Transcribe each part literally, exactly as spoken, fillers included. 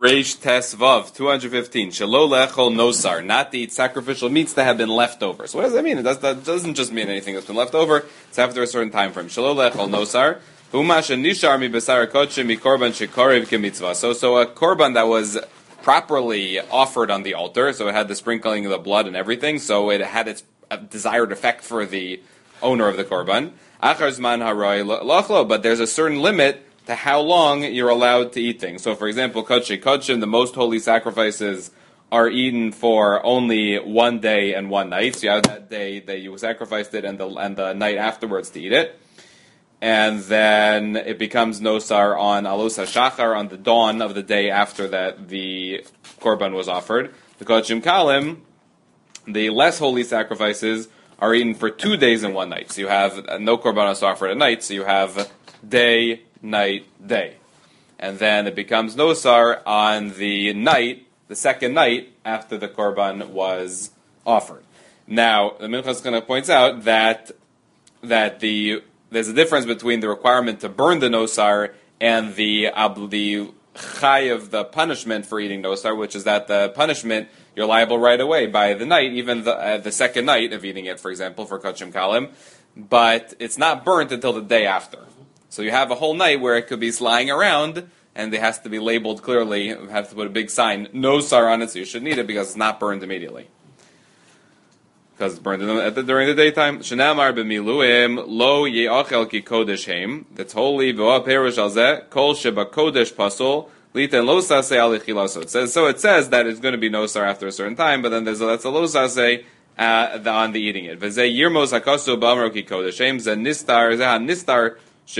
Reish Tes Vav, two hundred fifteen. Shelo lechol nosar, not to eat sacrificial meats that have been left over. So what does that mean? It does, that doesn't just mean anything that's been left over. It's after a certain time frame. Shelo lechol nosar. Umasha nishar mi besar kochim mi korban shekoriv kemitzvah. So, so a korban that was properly offered on the altar, so it had the sprinkling of the blood and everything, so it had its desired effect for the owner of the korban. Achar zman haroy lochlo, but there's a certain limit to how long you're allowed to eat things. So, for example, kodesh kodshim, the most holy sacrifices are eaten for only one day and one night. So you have that day that you sacrificed it and the and the night afterwards to eat it. And then it becomes nosar on alos hashachar, on the dawn of the day after that the korban was offered. The kodshim kalim, the less holy sacrifices, are eaten for two days and one night. So you have no korbanos offered at night, so you have day, night, day. And then it becomes nosar on the night, the second night, after the korban was offered. Now, the Minchas kind of points out that that the there's a difference between the requirement to burn the nosar and the uh, the chai of the punishment for eating nosar, which is that the punishment, you're liable right away by the night, even the uh, the second night of eating it, for example, for kodshim kalim, but it's not burnt until the day after. So you have a whole night where it could be lying around, and it has to be labeled clearly. You have to put a big sign, no sar on it, so you shouldn't eat it because it's not burned immediately. Because it's burned in the, during the daytime. Shenamar b'miluim lo ye'achel ki kodesh heim. That's holy v'oa perish al zeh kol sheba kodesh pasul liten lo saseh al ichilaso. It says so. It says that it's going to be no sar after a certain time, but then there's a, that's a lo saseh uh, on the eating it. V'zeh yirmos hakasu b'amro ki kodesh heim zeh nistar zeh nistar.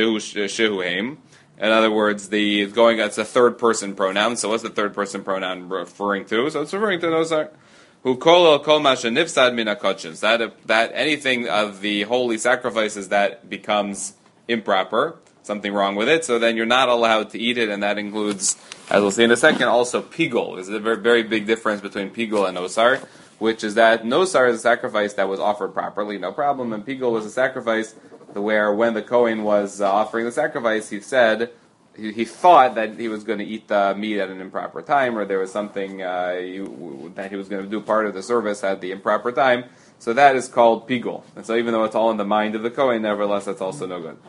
Shehu In other words, the going it's a third person pronoun. So what's the third person pronoun referring to? So it's referring to nosar. Who kol kol masha nifsad min hakotshim. That that anything of the holy sacrifices that becomes improper, something wrong with it. So then you're not allowed to eat it, and that includes, as we'll see in a second, also pigul. There's a very very big difference between pigul and nosar, which is that nosar is a sacrifice that was offered properly, no problem, and pigul was a sacrifice where when the Kohen was uh, offering the sacrifice, he said, he, he thought that he was going to eat the meat at an improper time, or there was something uh, he, that he was going to do part of the service at the improper time. So that is called pigul. And so even though it's all in the mind of the Kohen, nevertheless, that's also no good.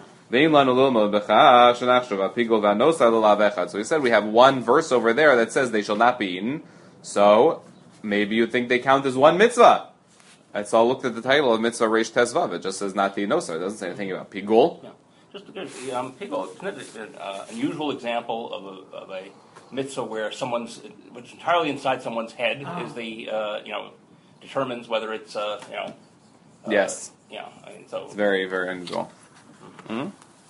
So he said we have one verse over there that says they shall not be eaten. So maybe you think they count as one mitzvah. And so I looked at the title of Mitzvah Reish Tes Vav. It just says not to eat nosar. It doesn't say anything about pigul. Yeah. Just um, pigul, isn't it an uh, unusual example of a, of a mitzvah where someone's, which entirely inside someone's head oh. is the, uh, you know, determines whether it's, uh, you know. Uh, yes. Yeah. I mean, so it's very, very unusual. Mm-hmm.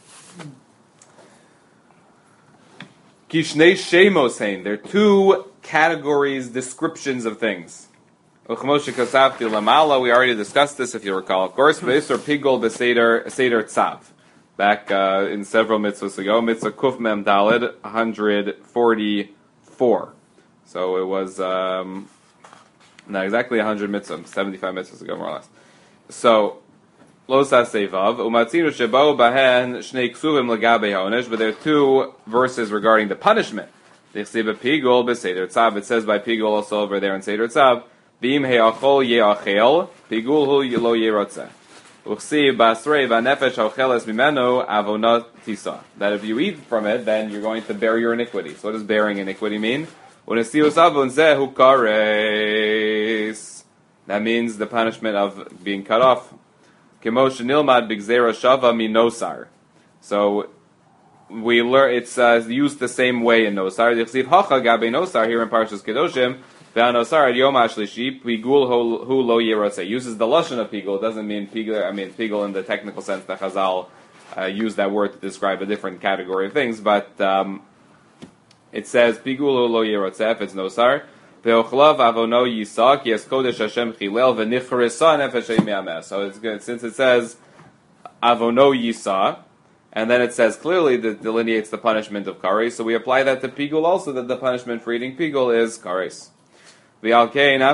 Kishnei Shemos Hein. There are two categories, descriptions of things. We already discussed this, if you recall. Of course, Beisor Pigul Beseder Seder Tzav. Back uh, in several mitzvahs ago, Mitzvah Kuf Mem Daled, one forty-four. So it was um, not exactly one hundred mitzvahs, seventy-five mitzvahs ago, more or less. So, Lo Saseh Vav, Umatzinu Shebao Bahen Shnei Ksuvim Legabe HaOnesh, but there are two verses regarding the punishment. Dichsiba Pigul Beseder Tzav. It says by Pigul also over there in Seder Tzav, V'im he'achol ye'achel, pigul hu lo ye'rotzeh. Uchsi basrei v'nefesh ha'ocheles mimenu avonot tisa. That if you eat from it, then you're going to bear your iniquity. So what does bearing iniquity mean? U'nesius avon zeh hu kares. That means the punishment of being cut off. Kemo shenilmad b'gzera shava minosar. So we learn it's uh, used the same way in nosar. Dichsiv hacha gabe nosar here in Parshas Kedoshim. Uses the lashon of pigul. It doesn't mean pigul. I mean pigul in the technical sense that Chazal uh, use that word to describe a different category of things. But um, it says pigul hu lo yerotzeh if it's nosar. Ve'ochlav avono yisak yes kodesh Hashem chilel v'nichresa nefesh me'ameh. So it's good since it says avono yisa, and then it says clearly that delineates the punishment of kares. So we apply that to pigul also, that the punishment for eating pigul is kares. They're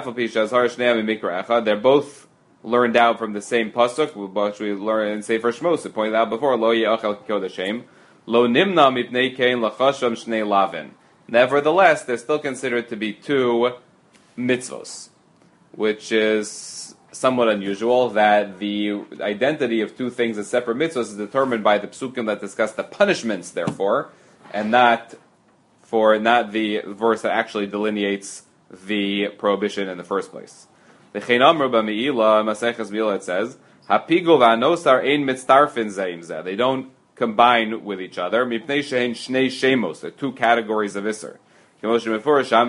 both learned out from the same pasuk, which we learned in Sefer Shmos. It pointed out before, Lo ye'achel kodeshem, Lo nimna mipnei kein lachasham shnei lavin. Nevertheless, they're still considered to be two mitzvos, which is somewhat unusual, that the identity of two things as separate mitzvos is determined by the psukim that discuss the punishments, therefore, and not for not the verse that actually delineates the prohibition in the first place. The Cheinamru b'Meila, Maseches Meila, it says, "Hapigul v'anosar ein mitztarfin zeim zeh." They don't combine with each other. Mipnei shein shnei shemos, the two categories of iser. There are certain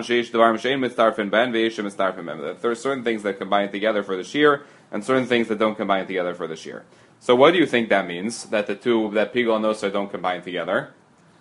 things that combine together for the shear, and certain things that don't combine together for the shear. So what do you think that means? That the two, that pigul and nosar don't combine together?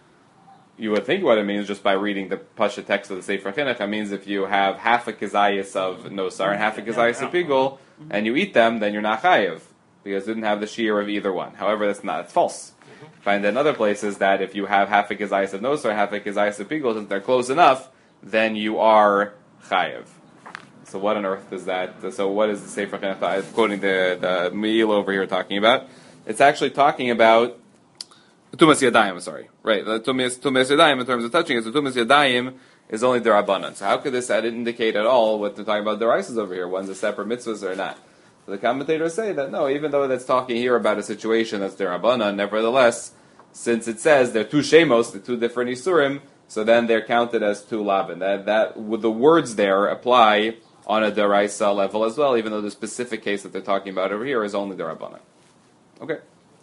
You would think what it means just by reading the pasha text of the Sefer Chinuch. It means if you have half a kizayis of nosar and half a kizayis of pigul, and you eat them, then you're not chayiv, because you didn't have the shear of either one. However, that's not, it's false. Find in other places that if you have half a kizayis of nosar, half a kizayis of pigul, since they're close enough, then you are chayiv. So what on earth is that? So what is the Sefer Chinuch? I'm quoting the the Me'il over here talking about. It's actually talking about tumas yadayim. Sorry, right? The tumas tumas yadayim in terms of touching it. So tumas yadayim is only derabanan. So how could this indicate at all what they're talking about deraisas over here? One's a separate mitzvahs or not? So the commentators say that no, even though that's talking here about a situation that's derabanan, nevertheless, since it says they're two shemos, the two different isurim, so then they're counted as two lavin. That that with the words there apply on a deraisa level as well, even though the specific case that they're talking about over here is only derabanan. Okay.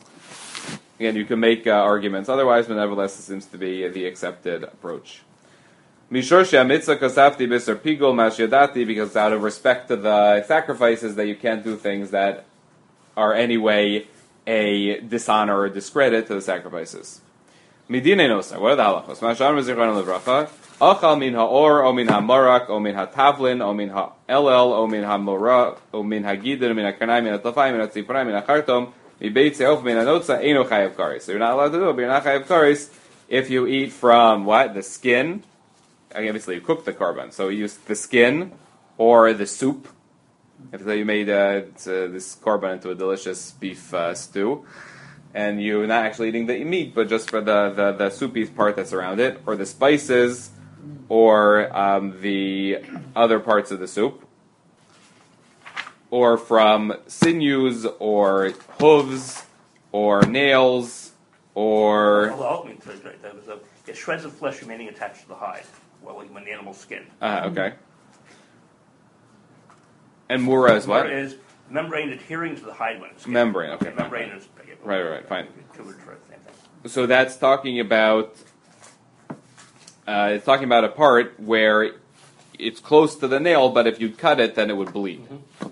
Again, you can make uh, arguments otherwise, but nevertheless, it seems to be the accepted approach. Mishor she'amitzah kasafti b'ser pigul mashyadati, because out of respect to the sacrifices that you can't do things that are anyway a dishonor or discredit to the sacrifices. Midine nosar. What are the halachos? Mashar mezirchon levracha. Achal min ha'or, o min ha'morak, o min ha'tavlin, o min ha'elel, o min ha'mora, o min ha'gidin, o min ha'karnai, min ha'tlafai, min ha'tziprai, min ha'chartom, mi beit se'of, min ha'notza, eino chayav karis. So you're not allowed to do it, but you're not chayav karis if you eat from, what? The skin. Obviously, you cook the korban. So you use the skin or the soup. If you made uh, this korban into a delicious beef uh, stew, and you're not actually eating the meat, but just for the, the, the soupy part that's around it, or the spices, or um, the other parts of the soup, or from sinews, or hooves, or nails, or... Although, I mean, sorry, sorry, there was a, yeah, shreds of flesh remaining attached to the hide, well, when the animal's skin. Ah, uh, okay. And mura is what? Mura is membrane adhering to the hide when it's skin. Membrane, okay. okay membrane is... Right, right, right, fine. Same thing. So that's talking about... Uh, it's talking about a part where it's close to the nail, but if you cut it, then it would bleed. Mm-hmm.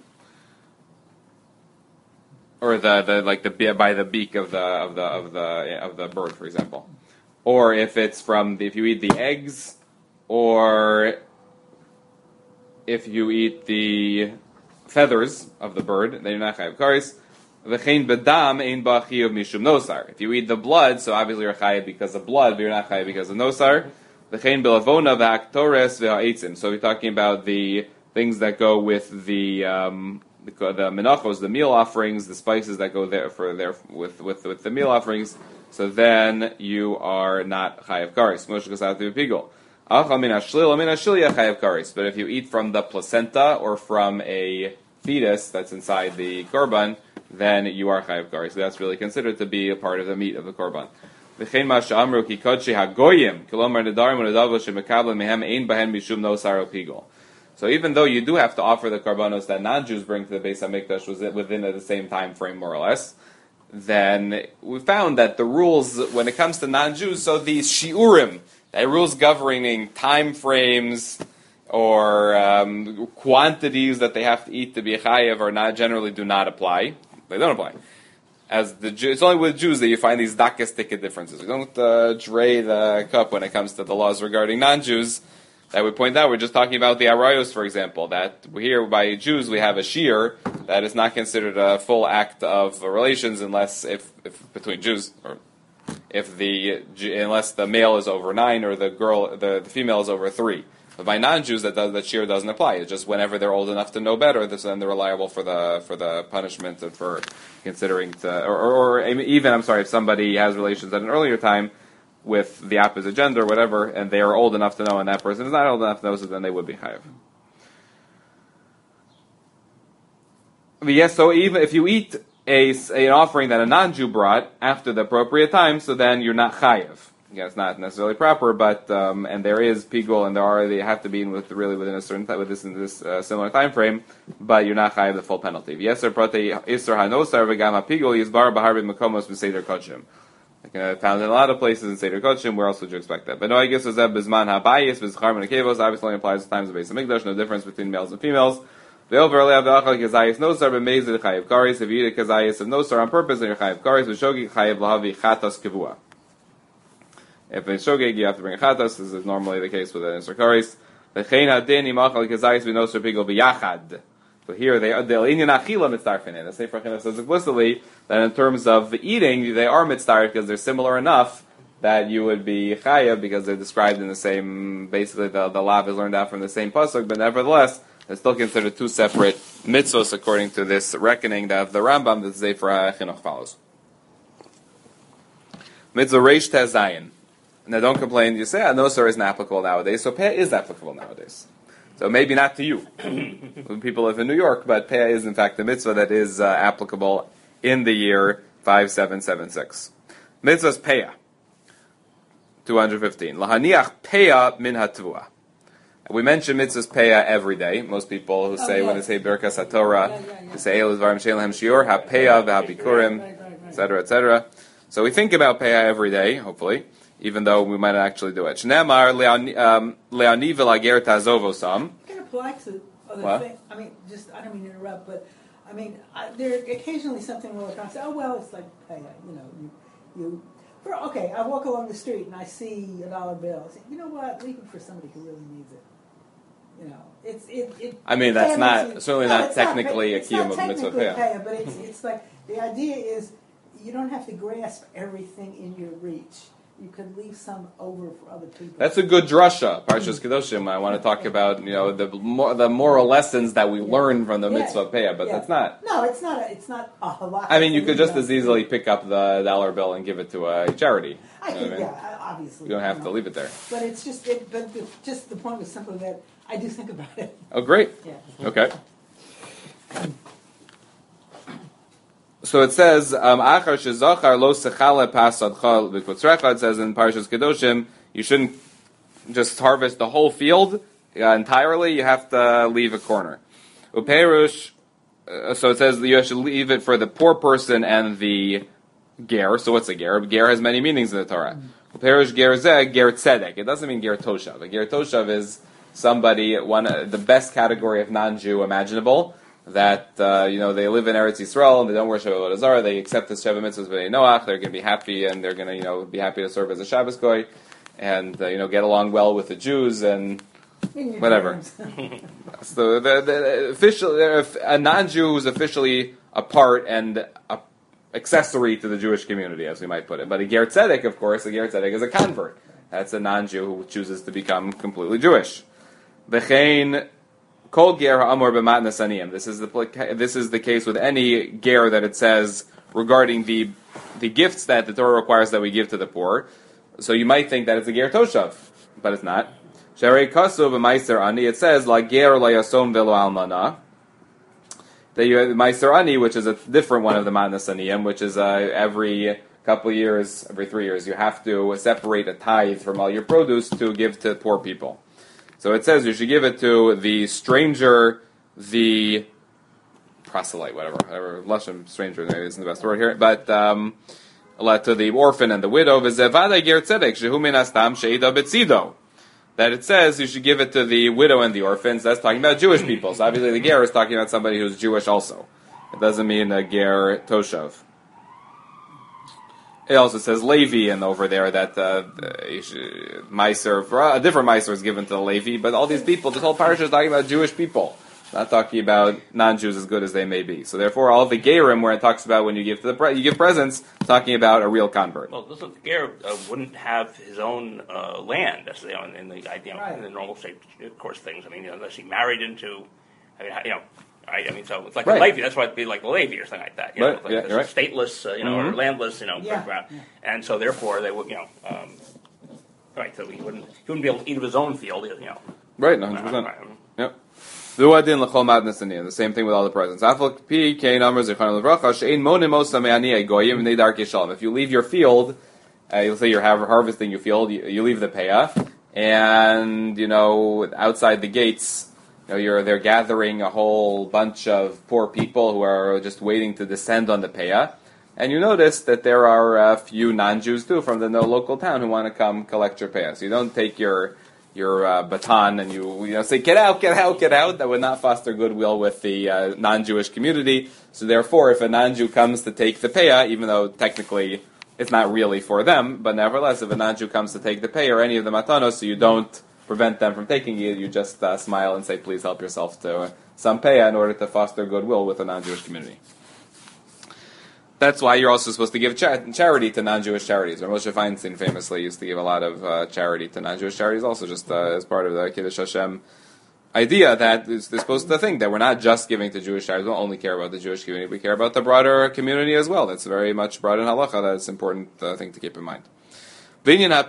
Or the, the like the by the beak of the of the of the of the bird, for example. Or if it's from the, if you eat the eggs, or if you eat the feathers of the bird, then you're not chayav karis. V'chein bedam ein ba chiyuv mishum nosar. If you eat the blood, so obviously you're chayav because of blood, but you're not chayav because of nosar. V'chein belavona v'aktores v'ha'etzim. So we're talking about the things that go with the um, the, the menachos, the meal offerings, the spices that go there for there with with with the meal offerings. So then you are not chayav karis. Moshe kasatu pigul. Achal min hashlil, min hashliya chayav karis. But if you eat from the placenta or from a fetus that's inside the korban, then you are chayav karis. So that's really considered to be a part of the meat of the korban. V'chein ma she'amru ki kodshi hagoyim kilomar nedarim u'nedavos shemekabel mehem ein bahen mishum nosar o pigul. So even though you do have to offer the karbanos that non-Jews bring to the Beis HaMikdash within the same time frame, more or less, then we found that the rules, when it comes to non-Jews, so these shiurim, the rules governing time frames or um, quantities that they have to eat to be chayev or not, generally do not apply. They don't apply. As the Jew, it's only with Jews that you find these dakas ticket differences. We don't uh, dray the cup when it comes to the laws regarding non-Jews. That we point out, we're just talking about the arayos, for example, that here by Jews we have a shear that is not considered a full act of relations unless if, if between Jews, or if the unless the male is over nine or the girl the, the female is over three. But by non-Jews that does, that shear doesn't apply. It's just whenever they're old enough to know better, then they're reliable for the for the punishment and for considering to, or, or, or even I'm sorry if somebody has relations at an earlier time. with the opposite gender, or whatever, and they are old enough to know, and that person is not old enough to know, so then they would be chayav. But yes, so even if you eat a, an offering that a non-Jew brought after the appropriate time, so then you're not chayav. Yeah, it's not necessarily proper, but um, and there is pigul, and there are they have to be in with really within a certain time, with this in this uh, similar time frame, but you're not chayav the full penalty. Yes, or prote iser hanosar v'gam hapigul yizbar b'harbid makomos v'seder kodshim. I can uh, found in a lot of places in Seder Kodshim. Where else would you expect that? But no, I guess it's that bizman habayis v'zchar min akevos obviously only applies to times of base of Mikdash. No difference between males and females. The overlay of the achal kazayis nosar b'mezid chayav karis. If you eat a kazayis of nosar on purpose, then you're chayav karis. V'shogi chayav lahavi chatas kavua. If it's shogeg, you have to bring a chatas. This is normally the case with an Isser Karis. V'chein hadin im achal kazayis v'nosar pigol b'yachad. So here they are the inyan achila mitzarfin. The Sefer Chinuch says explicitly that in terms of eating, they are mitzarf because they're similar enough that you would be chayav because they're described in the same. Basically, the the lav is learned out from the same pasuk, but nevertheless, they're still considered two separate mitzvos according to this reckoning that of the Rambam that the Sefer Chinuch follows. Mitzvah reish tezayin. Now, don't complain. You say, ah, nosar isn't applicable nowadays, so peh is applicable nowadays. So maybe not to you. People live in New York, but peh is in fact the mitzvah that is uh, applicable in the year five seven seven six. Mitzvah's peh. two hundred fifteen. Lahaniach peh min hatvua. We mention mitzvah's peh every day. Most people who say, oh, yes. when they say Birkas HaTorah, yeah, yeah, yeah. they say, Eil Dvarim She'en Lehem Shiur, ha-peh v'ha-bikurim, et cetera, et cetera. So we think about peh every day, hopefully, even though we might not actually do it. Shneamar le'ani v'lager ta'azov osam. It can apply to other what? things. I mean, just, I don't mean to interrupt, but, I mean, I, there occasionally something will come say, oh, well, it's like pay, you know, you, you, for, okay, I walk along the street and I see a dollar bill. I say, you know what, leave it for somebody who really needs it. You know, it's, it, it I mean, that's not, it, certainly no, not technically not, a kiyum of mitzvah pay. pay. But it's, it's like, the idea is, you don't have to grasp everything in your reach. You could leave some over for other people. That's a good drasha, Parshas Kedoshim. I want to talk about, you know, the more, the moral lessons that we learn from the yeah. mitzvah payah, but yeah. that's not. No, it's not. A, it's not a halakha. I mean, you could just as easily pick up the dollar bill and give it to a charity. I you could, know I mean? yeah, obviously. You don't have you to know. leave it there. But it's just, it, but the, just the point was simply that I do think about it. Oh, great. Yeah. Okay. So it says, "Achar shezachar lo sechale pasadchal v'kotzrecha." It says in Parshas Kedoshim, you shouldn't just harvest the whole field uh, entirely. You have to leave a corner. Uperush. Uh, so it says you should leave it for the poor person and the ger. So what's a ger? Ger has many meanings in the Torah. Uperush ger zeh ger tzedek. It doesn't mean ger toshav. A ger toshav is somebody one uh, the best category of non-Jew imaginable. That uh, you know they live in Eretz Yisrael and they don't worship Avodah Zarah. They accept the Sheva Mitzvahs B'nai Noach. They're going to be happy and they're going to you know be happy to serve as a Shabbos goy and uh, you know get along well with the Jews and whatever. So the, the official a non-Jew who's officially a part and a accessory to the Jewish community, as we might put it. But a Ger Tzedek, of course, a Ger Tzedek is a convert. That's a non-Jew who chooses to become completely Jewish. V'chein Kol ger ha'amor b'matnas aniyim. This is the this is the case with any ger that it says regarding the the gifts that the Torah requires that we give to the poor. So you might think that it's a ger toshav, but it's not. Sharei kasu b'maiser ani. It says la ger la yasom velo almana. The maiser ani, which is a different one of the matnas aniyim, which is uh, every couple of years, every three years, you have to separate a tithe from all your produce to give to poor people. So it says you should give it to the stranger, the proselyte, whatever, whatever, Lashon, stranger maybe isn't the best word here, but um, to the orphan and the widow. That it says you should give it to the widow and the orphans. That's talking about Jewish people. So obviously the ger is talking about somebody who's Jewish also. It doesn't mean a ger toshav. It also says Levi, and over there that uh, Meiser, a different Meiser is given to the Levi, but all these people, this whole parasha is talking about Jewish people, not talking about non-Jews as good as they may be. So therefore, all of the Gerim, where it talks about when you give to the pre- you give presents, talking about a real convert. Well, listen, the Ger uh, wouldn't have his own uh, land, that's you know, in the you know, right. in the normal shape, of course, things. I mean, you know, unless he married into, I mean, you know. Right, I mean, so it's like right. a Levi. That's why it'd be like a Levi or something like that. You know, right. like yeah, this right. stateless, uh, you know, mm-hmm. or landless, you know, yeah. background. Yeah. And so, therefore, they would, you know, um, Right, so he wouldn't, he wouldn't be able to eat of his own field, you know. Right, one hundred percent. Yep. The same thing with all the presents. If you leave your field, uh, you'll say you're harvesting your field, you, you leave the payah, and you know outside the gates, you know, you're they're gathering a whole bunch of poor people who are just waiting to descend on the payah, and you notice that there are a few non-Jews too from the no local town who want to come collect your payah. So you don't take your your uh, baton and you you know say get out, get out, get out. That would not foster goodwill with the uh, non-Jewish community. So therefore, if a non-Jew comes to take the payah, even though technically it's not really for them, but nevertheless, if a non-Jew comes to take the payah or any of the matanos, so you don't prevent them from taking it, you just uh, smile and say, please help yourself to uh, some payah in order to foster goodwill with the non-Jewish community. That's why you're also supposed to give cha- charity to non-Jewish charities. Or Moshe Feinstein famously used to give a lot of uh, charity to non-Jewish charities, also just uh, as part of the Kiddush Hashem idea that they're supposed to think that we're not just giving to Jewish charities. We don't only care about the Jewish community, we care about the broader community as well. That's very much brought in halacha. That's an important uh, thing to keep in mind. What's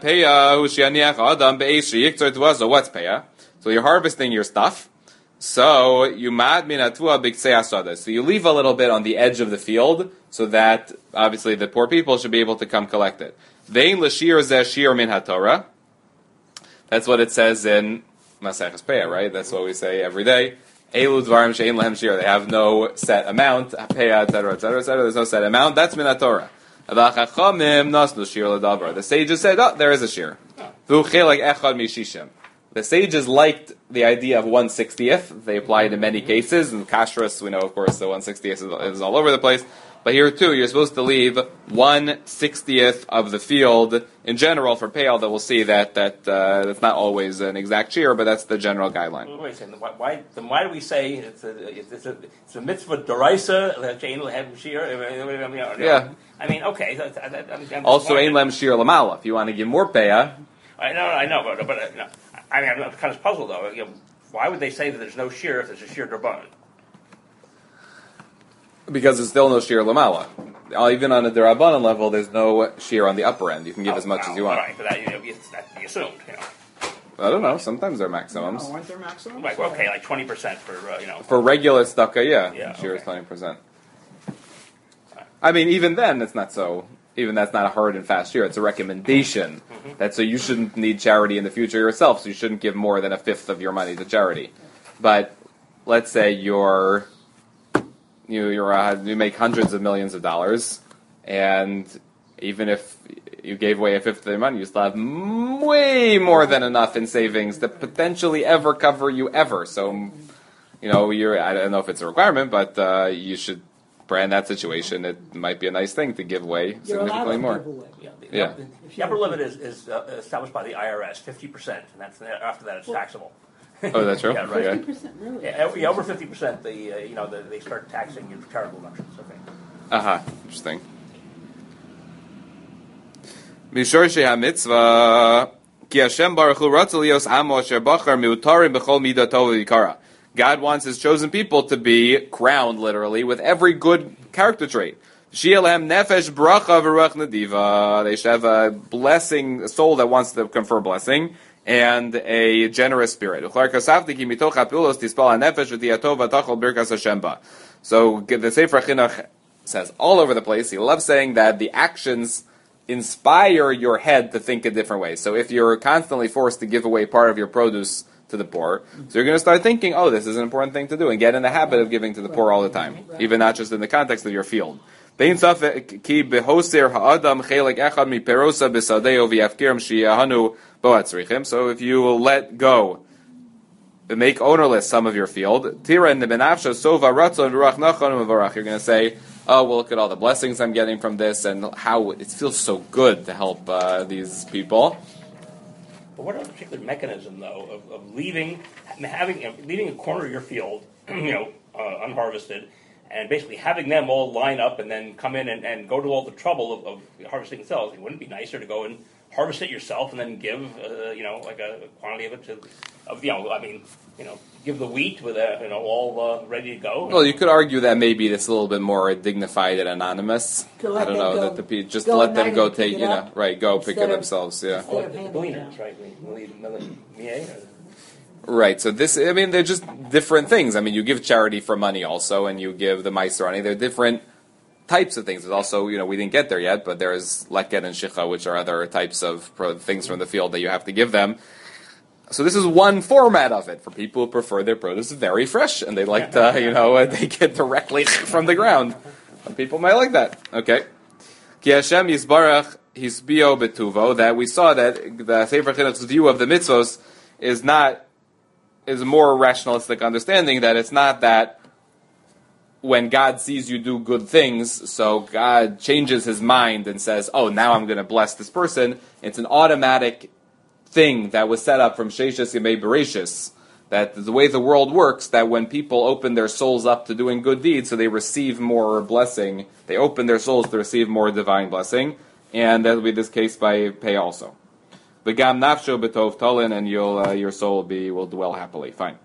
payah? So you're harvesting your stuff. So you mad minatua b'ksei asada. So you leave a little bit on the edge of the field, so that obviously the poor people should be able to come collect it. Vein l'shir zeh shir min haTorah. That's what it says in Maseches Payah, right? That's what we say every day. Elu dvarim she'ein lehem shir. They have no set amount. Payah, et cetera, et cetera, et cetera. There's no set amount. That's min haTorah. The sages said, oh, there is a shir. The sages liked the idea of one sixtieth. They applied in many cases. In kashrus, we know, of course, the one sixtieth is, is all over the place. But here, too, you're supposed to leave one sixtieth of the field in general for payal. That we'll see that that uh, that's not always an exact shear, but that's the general guideline. Wait a second. Why, why, then why do we say it's a, it's a, it's a mitzvah d'oraisa, shear? Yeah. I mean, okay. I'm, I'm also, ein lem shear lamala. If you want to give more payah. I know, I know, but, but uh, no. I mean, I'm kind of puzzled though. You know, why would they say that there's no shear if there's a shear d'rabbanan? Because there's still no shear lamala. Even on a d'rabbanan level, there's no shear on the upper end. You can give oh, as much wow, as you want. Right, but that, you know, that's be assumed. You know. I don't know. Sometimes they're maximums. No, aren't there maximums? Like, okay, like twenty percent for uh, you know. For regular stucca, yeah, yeah shear okay. is twenty percent. I mean, even then, it's not so. Even that's not a hard and fast shear. It's a recommendation. Mm-hmm. That so you shouldn't need charity in the future yourself. So you shouldn't give more than a fifth of your money to charity. But let's say you're you you're uh, you make hundreds of millions of dollars, and even if you gave away a fifth of your money, you still have m- way more than enough in savings to potentially ever cover you ever. So, you know, you're I don't know if it's a requirement, but uh, you should. In that situation, it might be a nice thing to give away You're significantly more. Away. Yeah, the, yeah. The, the upper limit is, is uh, established by the I R S, fifty percent, and that's after that it's taxable. Oh, that's true. Yeah, right. Fifty percent, really? Yeah, yeah, over fifty percent, the uh, you know the, they start taxing you for charitable deductions. I think. Aha, uh-huh. Interesting. Mishor sheha mitzvah ki Hashem baruch hu ratzel lios amo asher bachar miutarim b'chol midah tov v'yikara. God wants His chosen people to be crowned, literally, with every good character trait. Shielem nefesh bracha v'ruach nadiva. They should have a blessing, a soul that wants to confer blessing, and a generous spirit. So the Sefer Chinuch says all over the place, he loves saying that the actions inspire your head to think a different way. So if you're constantly forced to give away part of your produce to the poor, so you're going to start thinking, oh, this is an important thing to do, and get in the habit of giving to the poor all the time, even not just in the context of your field. So if you will let go, make ownerless some of your field, you're going to say, oh, well, look at all the blessings I'm getting from this, and how it feels so good to help uh, these people. But what about a particular mechanism, though, of, of leaving, having, leaving a corner of your field, you know, uh, unharvested, and basically having them all line up and then come in and, and go to all the trouble of, of harvesting themselves? It wouldn't be nicer to go and harvest it yourself and then give, uh, you know, like a quantity of it to, of, you know, I mean, you know, give the wheat with, a, you know, all uh, ready to go. Well, you could argue that maybe it's a little bit more dignified and anonymous. To I let don't them know go- that the pe- just go to let at them night go and pick take, it you know, up right, go pick it instead of- themselves. Yeah. Oh, Instead of the handing gleaners, down. right? Millie, Millie, Millie, Right. So this, I mean, they're just different things. I mean, you give charity for money also, and you give the meiser money. They're different types of things. There's also, you know, we didn't get there yet, but there's leket and shicha, which are other types of pro- things from the field that you have to give them. So this is one format of it for people who prefer their produce very fresh, and they like to, you know, take it directly from the ground. Some people might like that. Okay. Ki Hashem yisbarach hisbio betuvo, that we saw that the Sefer Chinuch's view of the mitzvos is not, is a more rationalistic understanding that it's not that when God sees you do good things, so God changes his mind and says, oh, now I'm going to bless this person. It's an automatic thing that was set up from Sheshes Yemei Bereshis, that the way the world works, that when people open their souls up to doing good deeds, so they receive more blessing, they open their souls to receive more divine blessing, and that will be this case by pay also. V'gam nafsho b'tov tolin, and you'll, uh, your soul will be will dwell happily. Fine.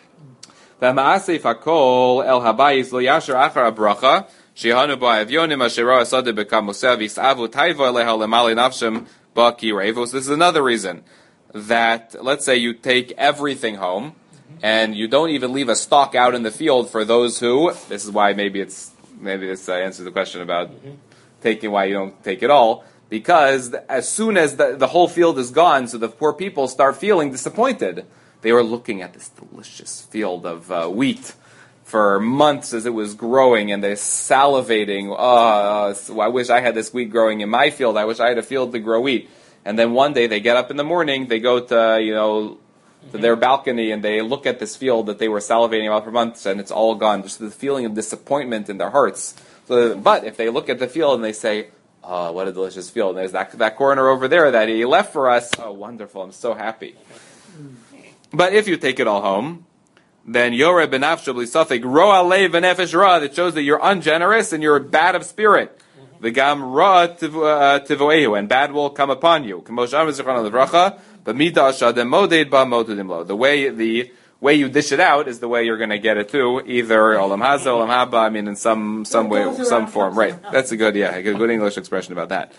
V'ma'asef hakol el habayis lo yasher achar abracha shehanu ba'avyonim asher ro'a sadeh b'kamuseh v'yisavu taiva eleha lemali nafshem ba'ki reivos. This is another reason that, let's say you take everything home and you don't even leave a stalk out in the field for those who, this is why maybe it's, maybe this uh, answers the question about mm-hmm. taking, why you don't take it all, because as soon as the, the whole field is gone, so the poor people start feeling disappointed. They were looking at this delicious field of uh, wheat for months as it was growing, and they're salivating. Oh, I wish I had this wheat growing in my field. I wish I had a field to grow wheat. And then one day they get up in the morning, they go to, you know, to their balcony, and they look at this field that they were salivating about for months, and it's all gone. Just the feeling of disappointment in their hearts. So, but if they look at the field and they say, oh, what a delicious field. And there's that, that corner over there that he left for us. Oh, wonderful. I'm so happy. But if you take it all home, then Yoreh benafsho b'lisafek ro'a leiv v'nefesh ra, that shows that you're ungenerous and you're bad of spirit. V'gam ra tivoehu, and bad will come upon you. But the way the way you dish it out is the way you're going to get it too. Either olam haza, olam haba. I mean, in some some way, some form. Right. That's a good, yeah, a good, good English expression about that.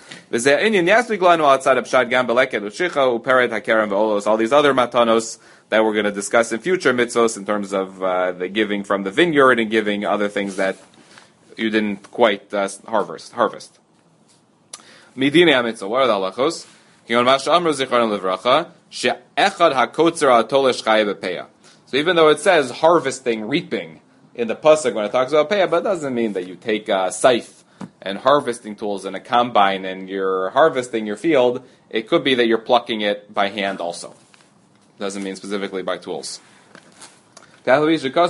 All these other matanos that we're going to discuss in future mitzvos in terms of uh, the giving from the vineyard and giving other things that you didn't quite uh, harvest. Harvest. Midine mitzvah. What are the halachos? So even though it says harvesting, reaping in the pasuk when it talks about peah, but it doesn't mean that you take a scythe and harvesting tools and a combine and you're harvesting your field. It could be that you're plucking it by hand also. Doesn't mean specifically by tools. That's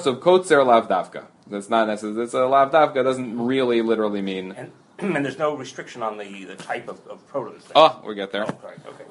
not necessarily. It's a lavdavka. Doesn't really literally mean. And, and there's no restriction on the, the type of, of produce. Oh, we get there. Oh, right, okay.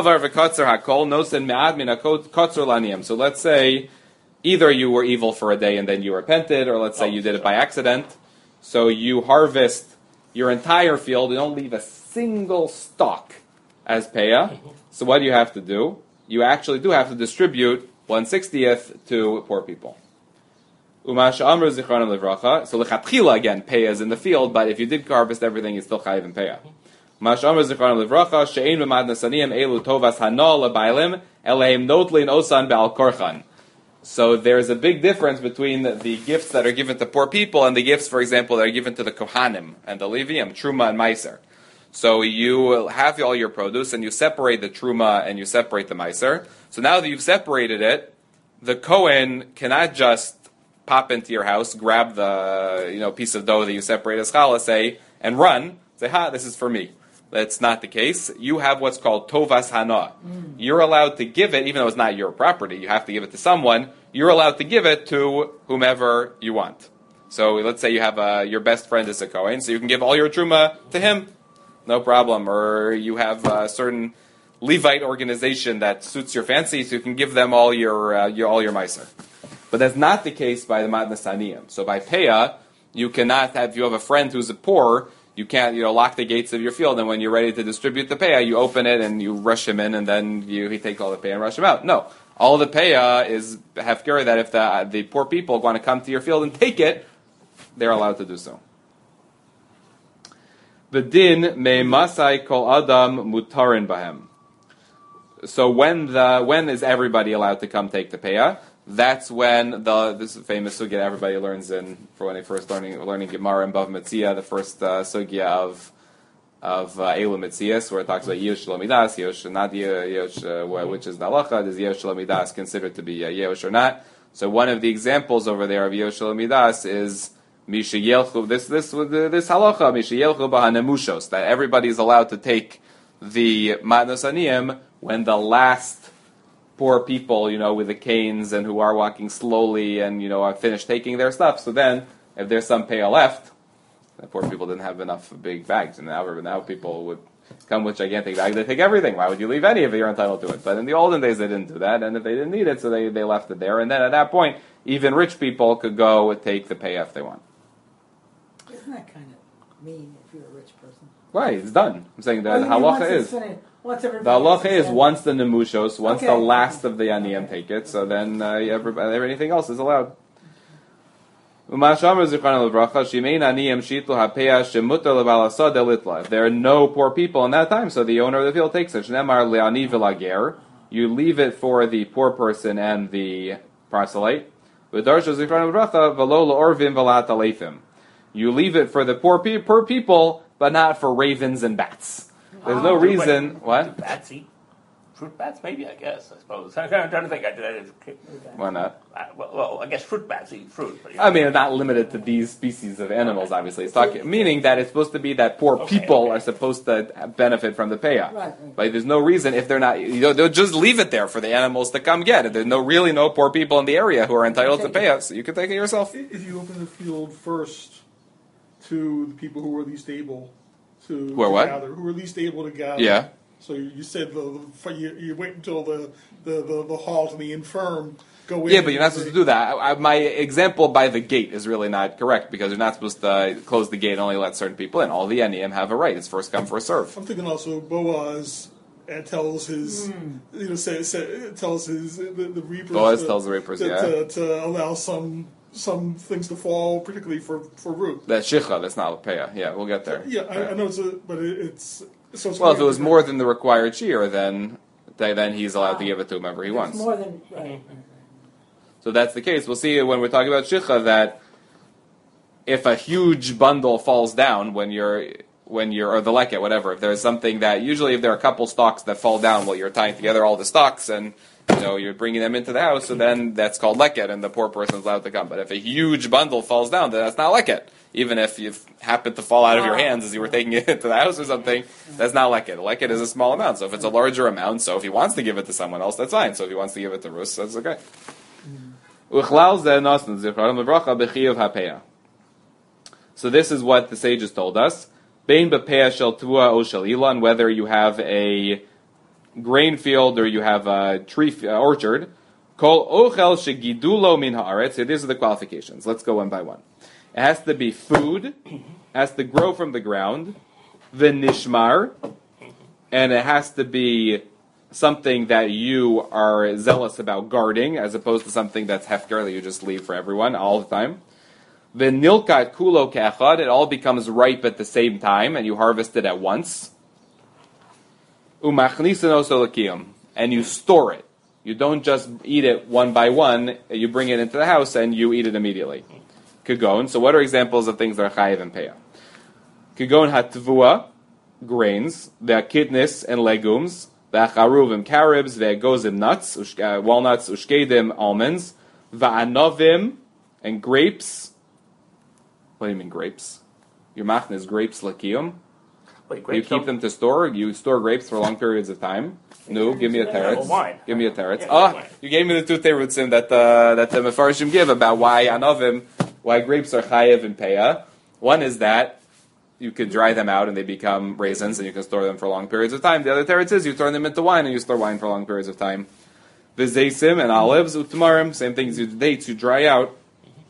So let's say either you were evil for a day and then you repented, or let's say Oh, you did it sorry. by accident. So you harvest your entire field. You don't leave a single stalk as peah. So what do you have to do? You actually do have to distribute one sixtieth to poor people. Umasha amru zichronam livracha. So lechatchila again, peah is in the field, but if you did harvest everything, it's still chayiv in peah. Umasha amru zichronam livracha she'ein b'mad nasaniyim elu tovas hana lebailim eleim notlin osan ba'al korchan. So there's a big difference between the, the gifts that are given to poor people and the gifts, for example, that are given to the kohanim and the leviim, truma and meiser. So you have all your produce and you separate the truma and you separate the meiser. So now that you've separated it, the kohen cannot just pop into your house, grab the you know piece of dough that you separate as challah, say, and run, say, ha, this is for me. That's not the case. You have what's called tovas hana. Mm. You're allowed to give it, even though it's not your property, you have to give it to someone, you're allowed to give it to whomever you want. So let's say you have a, your best friend is a kohen, so you can give all your truma to him, no problem. Or you have a certain Levite organization that suits your fancy, so you can give them all your, uh, your all your meiser. But that's not the case by the matnas haniyim. So by peah, you cannot have, if you have a friend who's a poor, you can't, you know, lock the gates of your field, and when you're ready to distribute the payah, you open it and you rush him in, and then you, he takes all the payah and rush him out. No. All the payah is hefker, that if the, the poor people want to come to your field and take it, they're allowed to do so. The din me masai kol adam mutarin bahem. So when the when is everybody allowed to come take the payah? That's when the this is famous sugya everybody learns in for when they first learning learning Gemara and Bav Metzia, the first uh, sugya of of uh, Elu Metzias, where it talks about Yehosh Shlomidas, Yehosh not Yehosh, uh, which is the halacha. Is Yehosh Shlomidas considered to be uh, Yehosh or not? So one of the examples over there of Yehosh Shlomidas is Misha Yelchu. This this this halacha Misha Yelchu b'hanemushos, that everybody is allowed to take the matnos aniyim when the last poor people, you know, with the canes and who are walking slowly and, you know, are finished taking their stuff. So then, if there's some payah left, the poor people didn't have enough big bags. And now, now people would come with gigantic bags. They take everything. Why would you leave any if you're entitled to it? But in the olden days, they didn't do that. And if they didn't need it, so they, they left it there. And then at that point, even rich people could go and take the payah if they want. Isn't that kind of mean if you're a rich person? Right, it's done. I'm saying that Oh, the you mean halacha once is. it's finished, once The everybody halacha else is done. once the nemushos, once Okay. the last of the aniyim take it, so then uh, everybody, everything else is allowed. If there are no poor people in that time, so the owner of the field takes it. You leave it for the poor person and the proselyte. You leave it for the poor, pe- poor people, but not for ravens and bats. There's no Oh, reason. wait, What? do Bats eat fruit bats? Maybe, I guess, I suppose. I'm trying to think. I did. Why not? Well, well, I guess fruit bats eat fruit. But, you know. I mean, it's not limited to these species of animals, obviously. It's talking, meaning that it's supposed to be that poor Okay, people okay. are supposed to benefit from the payah. Right, right. But there's no reason if they're not, you know, they'll just leave it there for the animals to come get it. There's no really no poor people in the area who are entitled to payah, so you can take it yourself. If you open the field first to the people who are least able to, Who are to what? gather, who are least able to gather. Yeah. So you, you said the, the you, you wait until the the, the, the halt and the infirm go in. Yeah, but you're not supposed to do that. I, I, my example by the gate is really not correct because you're not supposed to close the gate and only let certain people in. All the Aniyim have a right. It's first come, first serve. I'm thinking also Boaz uh, tells his, you know, say, say, tells his the, the reapers. Boaz to, tells the reapers, to, yeah. to, to allow some some things to fall, particularly for for root. That's shicha. That's not payah. Yeah, we'll get there. Yeah, I, I know it's a, but it, it's so. It's Well, if it was different. more than the required shear, then then he's allowed to give it to whomever he It's wants. more than right. right, right. So that's the case. We'll see when we're talking about shicha that if a huge bundle falls down when you're when you're or the leket, whatever, if there's something that usually if there are a couple stalks that fall down while you're tying together all the stalks and you know you're bringing them into the house, so then that's called leket and the poor person's allowed to come. But if a huge bundle falls down, then that's not leket. Even if you happen to fall out of your hands as you were taking it into the house or something, that's not leket. Leket is a small amount. So if it's a larger amount, so if he wants to give it to someone else, that's fine. So if he wants to give it to Rus, that's okay. So this is what the sages told us. Bein b'peah shel tua o shel ilan, whether you have a grain field or you have a tree uh, orchard. Kol ochel shegidulo min haaretz. So these are the qualifications. Let's go one by one. It has to be food, has to grow from the ground, v'nishmar, and it has to be something that you are zealous about guarding, as opposed to something that's hefker that you just leave for everyone all the time. V'nilkat kulo ke'echad, it all becomes ripe at the same time, and you harvest it at once. Umachnisin oso l'kiyum, and you store it. You don't just eat it one by one, you bring it into the house and you eat it immediately. Kagon, so what are examples of things that are chayiv and payah? Kagon hatvua, grains, the kidneys and legumes, the charuvim, carobs, the gozim, nuts, uh, walnuts, ushkedim, almonds, va'anovim, and grapes. What do you mean grapes? Your machne is grapes lakiyum. Wait, You grapes keep don't- them to store. You store grapes for long periods of time. No, give me a Yeah, teretz. well, wine. Give me a teretz. Yeah, Ah, wine. you gave me the two terutzim that uh, that the mefarshim give about why anovim, why grapes are chayev and peah. One is that you can dry them out and they become raisins and you can store them for long periods of time. The other teretz is you turn them into wine and you store wine for long periods of time. Vizeisim and olives, utmarim, same things. You dates you dry out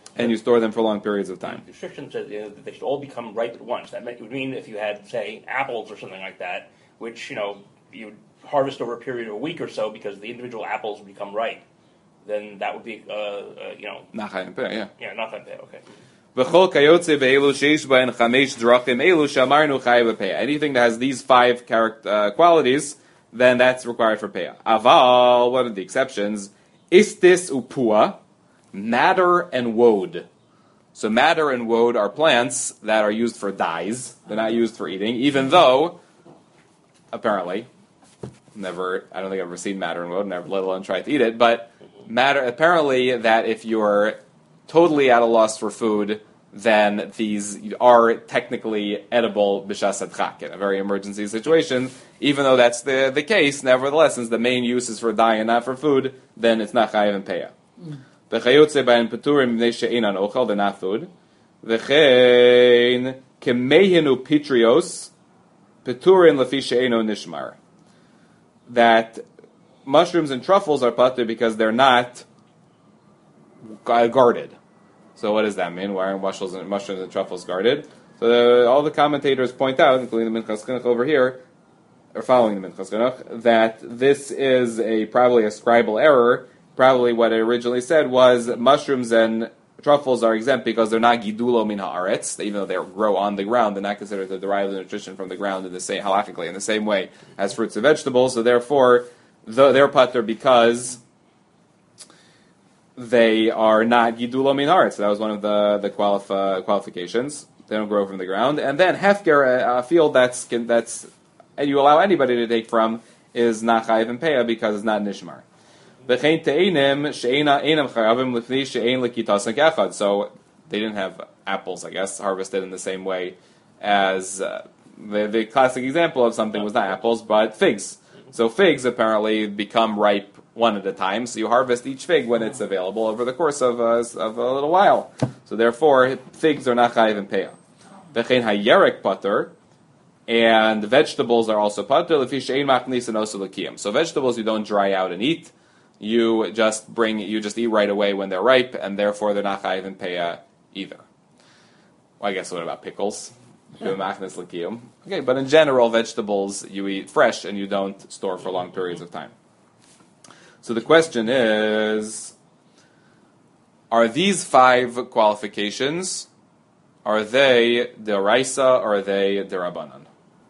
and you store them for long periods of time. The restriction says you know, that they should all become ripe at once. That meant, would mean if you had, say, apples or something like that, which you know you would harvest over a period of a week or so because the individual apples would become ripe, then that would be, uh, uh, you know, Not chayiv peh, yeah. yeah, not that bad. Okay. V'chol kayotze be'elu sheish b'en chamesh drachim elu shamarnu chayiv peh. Anything that has these five charac- uh, qualities, then that's required for peh. Aval, one of the exceptions, istis upua, madder and woad. So madder and woad are plants that are used for dyes. They're not used for eating, even though, apparently, never, I don't think I've ever seen madder and woad, never, let alone tried to eat it, but madder, apparently that if you're totally at a loss for food, then these are technically edible b'shas adchak in a very emergency situation. Even though that's the, the case, nevertheless, since the main use is for dye and not for food, then it's not chayiv and peah. V'chayotze b'en peturim b'nei she'enan ochel, they're not food. V'chein kemehinu pitrios peturin lefi she'eno nishmar. That mushrooms and truffles are patur because they're not guarded. So what does that mean? Why are mushrooms and, mushrooms and truffles guarded? So the, all the commentators point out, including the Minchas Chinuch over here, or following the Minchas Chinuch, that this is a probably a scribal error. Probably what it originally said was mushrooms and truffles are exempt because they're not gidulo min haaretz. Even though they grow on the ground, they're not considered to derive the nutrition from the ground in the same halachically in the same way as fruits and vegetables. So therefore, the, they're patur because they are not gidulo min haaretz. So that was one of the the qualif- qualifications. They don't grow from the ground. And then hefker, a field that's that's and you allow anybody to take from, is not chayiv and peah because it's not nishmar. So they didn't have apples, I guess, harvested in the same way as uh, the, the classic example of something was not apples, but figs. So figs apparently become ripe one at a time, so you harvest each fig when it's available over the course of, uh, of a little while. So therefore, figs are not chayiv and peah. V'chein hayerek pater, and vegetables are also pater, lefi she'ein machnis and also l'kiyam. So vegetables you don't dry out and eat. You just bring, you just eat right away when they're ripe, and therefore they're not chayiv and peah either. Well, I guess what about pickles? Okay, but in general, vegetables you eat fresh and you don't store for long periods of time. So the question is, are these five qualifications, are they deraisa or are they derabanan?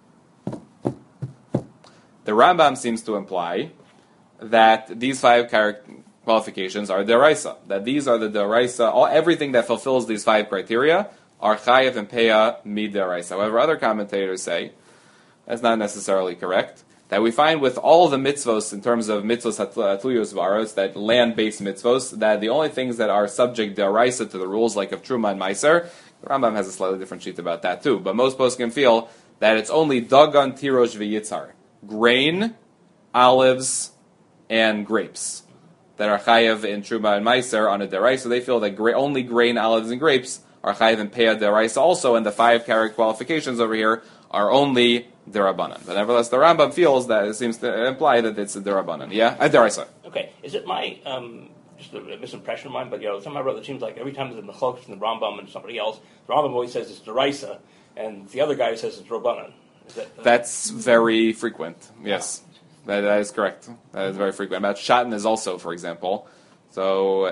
The Rambam seems to imply that these five qualifications are deraisa. That these are the deraisa, all everything that fulfills these five criteria are chayiv and peah mid deraisa. However, other commentators say that's not necessarily correct. That we find with all the mitzvos in terms of mitzvos hatluyos varos, that land-based mitzvos, that the only things that are subject deraisa to the rules like of truma and meiser, the Rambam has a slightly different sheet about that too. But most poskim feel that it's only dagan, tirosh, v'yitzar, grain, olives, and grapes that are chayav in truma and meiser on a deraisa. They feel that gra- only grain, olives, and grapes are chayav in peah deraisa also, and the five character qualifications over here are only derabanan. But nevertheless, the Rambam feels that it seems to imply that it's a derabanan. Yeah, a deraisa. Okay, is it my um, just a misimpression of mine? But you know, somehow or other, it seems like every time there's a machlokas in the Rambam and somebody else, the Rambam always says it's deraisa, and the other guy says it's robanan. Is that, uh, That's very frequent. Yes. That, that is correct. That is very frequent. About shatan is also, for example. So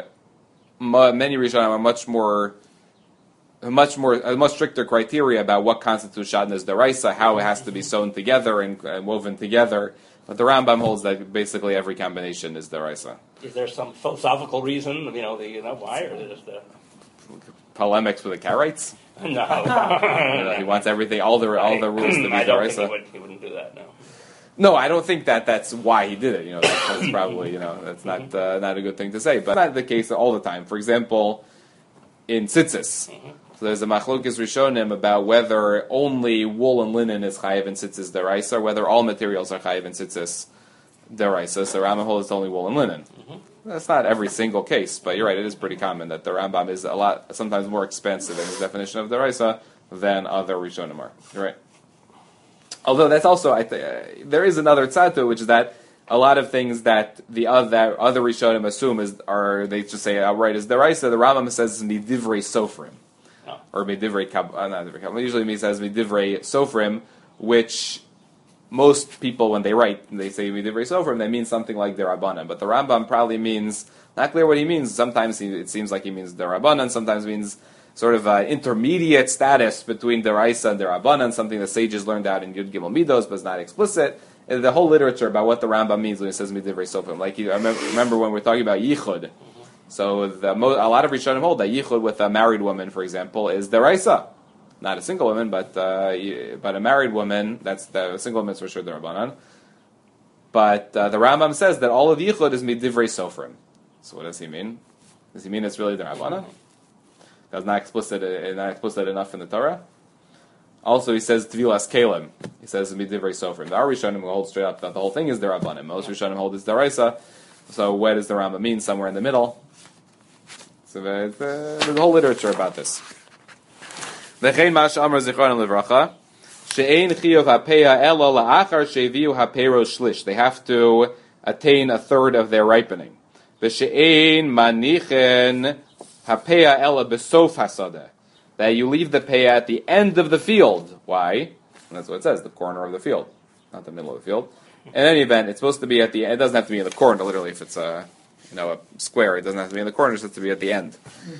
m- many Rishonim are much more, much more, a much stricter criteria about what constitutes shatan as deraisa, how it has to be sewn together and, and woven together. But the Rambam holds that basically every combination is deraisa. Is there some philosophical reason? You know, the, you know why, or is the polemics with the Karaites? no? You know, he wants everything, all the all the rules to be I don't deraisa. think he, would, he wouldn't do that. No. No, I don't think that that's why he did it. You know, that's, that's probably, you know, that's not uh, not a good thing to say. But not the case all the time. For example, in tzitzis, mm-hmm. so there's a machlokes rishonim about whether only wool and linen is chayiv in tzitzis deraisa, or whether all materials are chayiv in tzitzis deraisa. So Rambam holds it's only wool and linen. Mm-hmm. That's not every single case, but you're right. It is pretty common that the Rambam is a lot, sometimes more expansive in his definition of deraisa than other rishonim are. You're right. Although that's also, I th- uh, there is another tzad to it, which is that a lot of things that the other that other Rishonim assume is are they just say outright is deraisa. The Rambam says midivrei sofrim, Oh. or midivrei kab. Uh, not midivrei kab. Usually it says midivrei sofrim, which most people when they write they say midivrei sofrim, they mean something like derabanan. But the Rambam probably means not clear what he means. Sometimes he, it seems like he means derabanan. Sometimes means sort of an intermediate status between deraisa and derabanan, something the sages learned out in Yud Gimel Midos, but it's not explicit. And the whole literature about what the Rambam means when he says midivrei sofrim. Like you, I remember, remember when we're talking about yichud. So the, a lot of Rishonim hold that yichud with a married woman, for example, is deraisa. Not a single woman, but uh, but a married woman. That's the a single woman is for sure derabanan. But uh, the Rambam says that all of yichud is midivrei sofrim. So what does he mean? Does he mean it's really derabanan? That's not explicit, uh, not explicit enough in the Torah. Also, he says Tvilas Kalim. He says Midivrei Sofrim. The Our Rishonim will hold straight up that the whole thing is derabanan. Most Rishonim hold it's deraisa. So, what does the Rambam mean? Somewhere in the middle. So, uh, there's a whole literature about this. V'chein Mash Amar Zichronim Livracha She'ein Chiyuv Hapeya Elo La'achar She'viu Hapero Shlish. They have to attain a third of their ripening. V'she'ein Manichen Hapeya Ela Besof Hasadeh. That you leave the payah at the end of the field. Why? And that's what it says, the corner of the field, not the middle of the field. In any event, it's supposed to be at the end. It doesn't have to be in the corner, literally, if it's a, you know, a square. It doesn't have to be in the corner, it has to be at the end.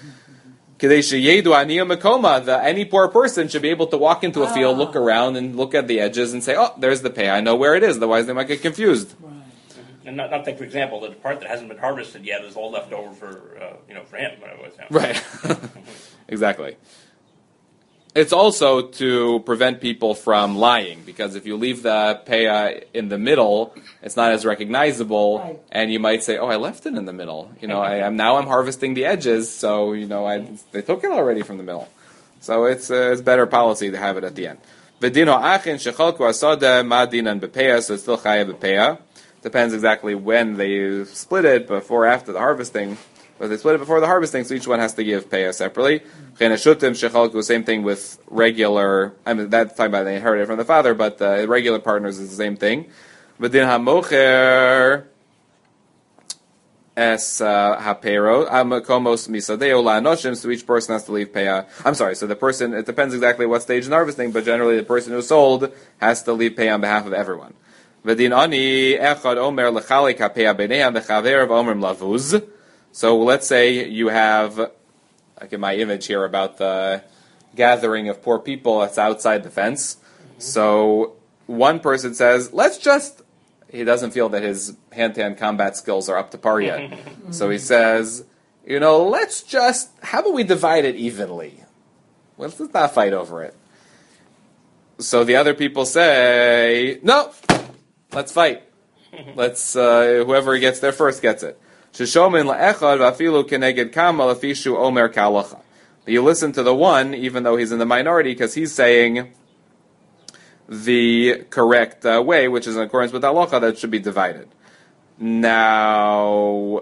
The, any poor person should be able to walk into a field, look around, and look at the edges and say, oh, there's the payah, I know where it is, otherwise they might get confused. Right. And not, not think, for example, that the part that hasn't been harvested yet is all left over for, uh, you know, for him. Right. Exactly. It's also to prevent people from lying, because if you leave the payah in the middle, it's not as recognizable, right. And you might say, "Oh, I left it in the middle." You know, I am now I'm harvesting the edges, so you know, I, they took it already from the middle. So it's uh, it's better policy to have it at the end. V'dino achin shechalku asada ma'dinan b'payah, so it's still chayav b'payah. Depends exactly when they split it, before or after the harvesting. But they split it before the harvesting, so each one has to give payah separately. Same thing with regular, I mean, that's talking about they inherited it from the father, but uh, regular partners is the same thing. But then hamocher es hapero amakomos misadeo la'anoshim, so each person has to leave payah. I'm sorry, so the person, it depends exactly what stage in harvesting, but generally the person who sold has to leave payah on behalf of everyone. V'din ani echad omer lechalik hapayah b'neihem v'chaver of omrim lavuz. So let's say you have, I get my image here about the gathering of poor people that's outside the fence. Mm-hmm. So one person says, let's just, he doesn't feel that his hand-to-hand combat skills are up to par yet. Mm-hmm. So he says, you know, let's just, how about we divide it evenly? Well, let's not fight over it. So the other people say, no, let's fight. Let's, uh, whoever gets there first gets it. You listen to the one, even though he's in the minority, because he's saying the correct uh, way, which is in accordance with halacha, that should be divided. Now,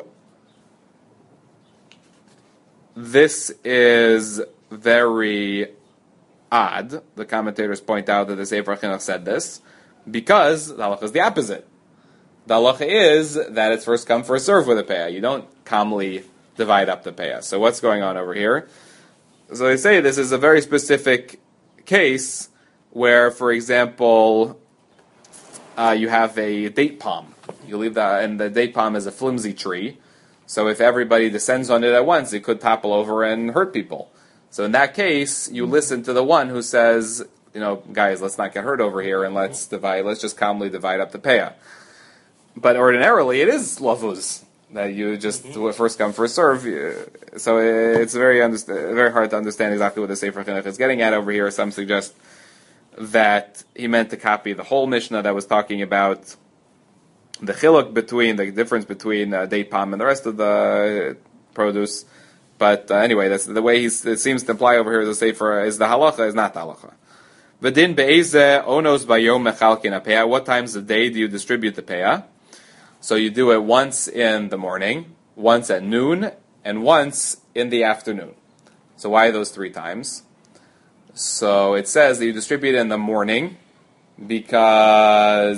this is very odd. The commentators point out that the Sefer Chinuch said this, because the halacha is the opposite. The halacha is that it's first come, first serve with a payah. You don't calmly divide up the payah. So what's going on over here? So they say this is a very specific case where, for example, uh, you have a date palm. You leave that, and the date palm is a flimsy tree. So if everybody descends on it at once, it could topple over and hurt people. So in that case, you listen to the one who says, you know, guys, let's not get hurt over here, and let's divide. Let's just calmly divide up the payah. But ordinarily, it is lavuz that you just mm-hmm. first come, first serve. So it's very underst- very hard to understand exactly what the Sefer Chinuch is getting at over here. Some suggest that he meant to copy the whole Mishnah that was talking about the chiluk between the difference between uh, date palm and the rest of the produce. But uh, anyway, that's the way he's, it seems to imply over here. The Sefer is the halacha, is not the halacha. V'din be'ezeh onos bayom mechalkin ha'peyah. What times of the day do you distribute the payah? So you do it once in the morning, once at noon, and once in the afternoon. So why those three times? So it says that you distribute it in the morning because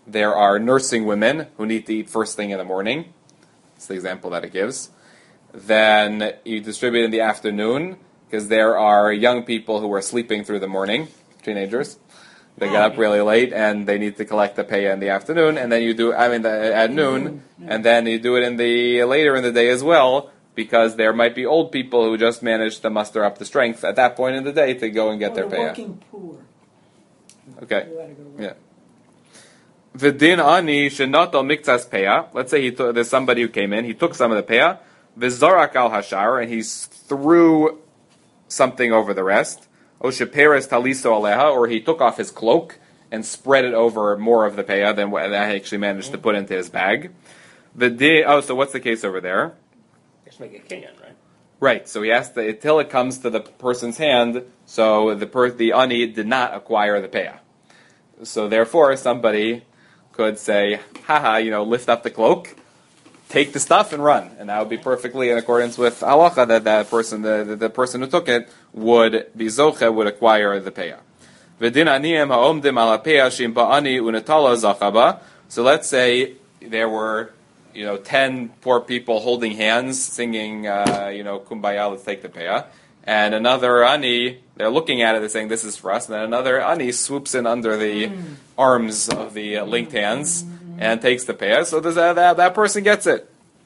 there are nursing women who need to eat first thing in the morning. That's the example that it gives. Then you distribute in the afternoon, because there are young people who are sleeping through the morning, teenagers. They get up really late and they need to collect the pay in the afternoon, and then you do, I mean, the, at noon, and then you do it in the later in the day as well, because there might be old people who just managed to muster up the strength at that point in the day to go and get or their the pay. working poor. Okay. Who had to go to work. Yeah. V'din ani shenatal miktas peah. Let's say he took, there's somebody who came in, he took some of the peah, v'zarak al hashar, and he threw something over the rest. O sheperes taliso aleha, or he took off his cloak and spread it over more of the peah than what I actually managed to put into his bag. V'di, oh, so what's the case over there? Just make it kinyan, right? Right, so he has to, until it comes to the person's hand, so the per, the ani did not acquire the peah. So therefore, somebody could say, haha, you know, lift up the cloak, take the stuff and run. And that would be perfectly in accordance with halacha, that that person, the, the, the person who took it, would be zoche, would acquire the peah. V'din aniyim ha'omdim ala peah shim ba'ani unetala zachaba. So let's say there were, you know, ten poor people holding hands, singing, uh, you know, kumbaya, let's take the peah. And another ani, they're looking at it, they're saying, this is for us. And then another ani swoops in under the mm. arms of the uh, linked hands mm-hmm. and takes the peah. So there's, uh, that, that person gets it.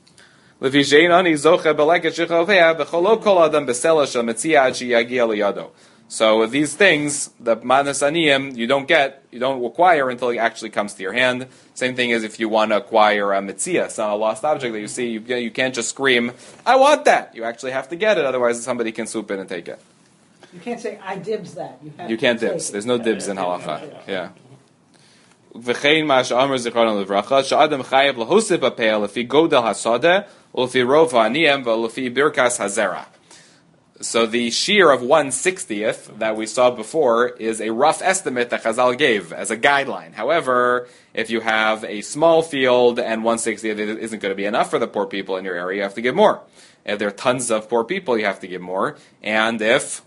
So these things, the manas aniyim, you don't get, you don't acquire until it actually comes to your hand. Same thing as if you want to acquire a mitzia, a lost object that you see, you, you can't just scream, I want that! You actually have to get it, otherwise somebody can swoop in and take it. You can't say, I dibs that. You, have you can't to dibs. take There's it. no dibs in halacha. Yeah. V'chein ma she'amar zichron levracha, she'adam chayev lahosif ha'peah lefi godel hasadeh, u'lefi rov ha'aniyim, v'lefi birkas hazera. So the shear of one sixtieth that we saw before is a rough estimate that Chazal gave as a guideline. However, if you have a small field and one sixtieth isn't going to be enough for the poor people in your area, you have to give more. If there are tons of poor people, you have to give more. And if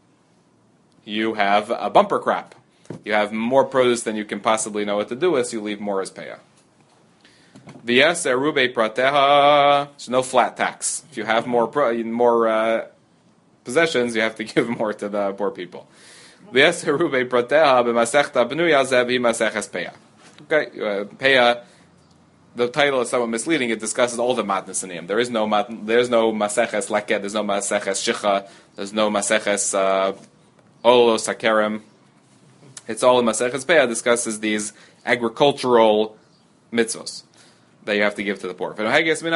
you have a bumper crop, you have more produce than you can possibly know what to do with, so you leave more as payah. V'yes erube prateha, there's no flat tax. If you have more more uh, possessions, you have to give more to the poor people. V'yes erube prateha b'masechta b'nuya zevi maseches payah. Okay, uh, payah. The title is somewhat misleading. It discusses all the matnas aniyim. There is no mat, there is no maseches leket. There's no maseches shicha. There's no maseches uh, olo sakerim. It's all in Maseches Peah discusses these agricultural mitzvos that you have to give to the poor. When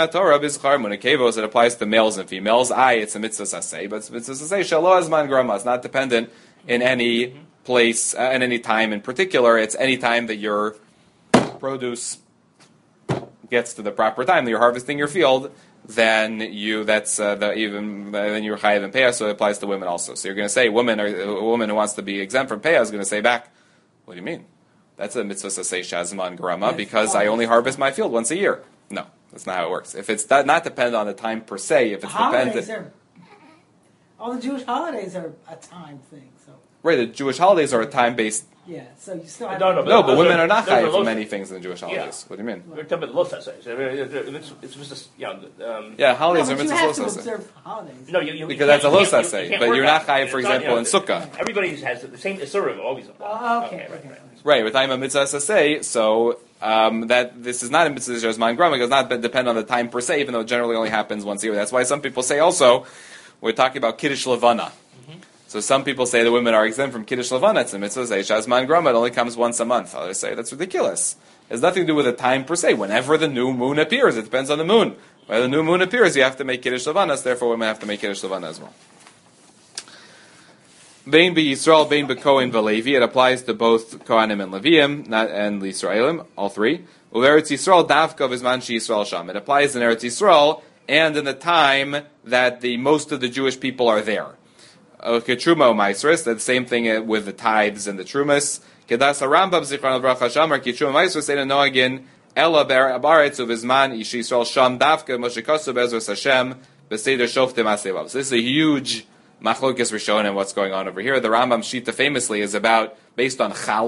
it applies to males and females, I it's a mitzvah saseh, but it's a mitzvah saseh shelo azman grama. It's not dependent in any place, uh, in any time in particular. It's any time that your produce gets to the proper time, that you're harvesting your field, then you that's uh, the even then you're chayav in payah, so it applies to women also. So you're going to say woman or a woman who wants to be exempt from payah is going to say back, what do you mean? That's a mitzvah saseh shazman grama because I only harvest my field once a year. No, that's not how it works. If it's not dependent on the time per se, if it's holidays dependent, are, all the Jewish holidays are a time thing. So right, the Jewish holidays are a time based. yeah, so you still have No, to no, No, but those women are- are not those are chayav for los- many things in the Jewish holidays. Yeah. What do you mean? We're talking about los hasays. I mean, It's it's just you know. Um, Yeah, holidays no, are but you mitzvahs have to also. observe holidays. No, you, you Because you that's a can't- lo you can't- saseh, you can't but work you're on not it. chayav, It's for not, you example, know, in sukkah. Everybody has the same isurim always apply. Oh, okay, right, okay. right. Right, we're talking about mitzvah saseh, so um, that this is not a mitzvah shazman grama, because it does not depend on the time per se, even though it generally only happens once a year. That's why some people say also, we're talking about kiddush levana. So some people say the women are exempt from Kiddush Levana. It's a mitzvah say Shazman Grama. It only comes once a month. Others say that's ridiculous. It has nothing to do with the time per se. Whenever the new moon appears, it depends on the moon. When the new moon appears, you have to make Kiddush Levana. So therefore, women have to make Kiddush Levana as well. Bein be Yisrael, bein be Kohen v'Levi. It applies to both Kohanim and Leviim, not and Yisraelim, all three. Uveretz Yisrael davka v'zman she Yisrael sham. It applies in Eretz Yisrael and in the time that the most of the Jewish people are there. Ketruma u'maisris, the same thing with the tithes and the trumas. Kedas Rambam zichron bracha shamar ketruma u'maisris ein noagin ela baretz uvizman ish Yisrael sham davka Moshe kasu be'ezras Hashem b'seder shoftim asevav. So this is a huge machlokes rishonim what's going on over here. The Rambam Shita famously is about based on chala,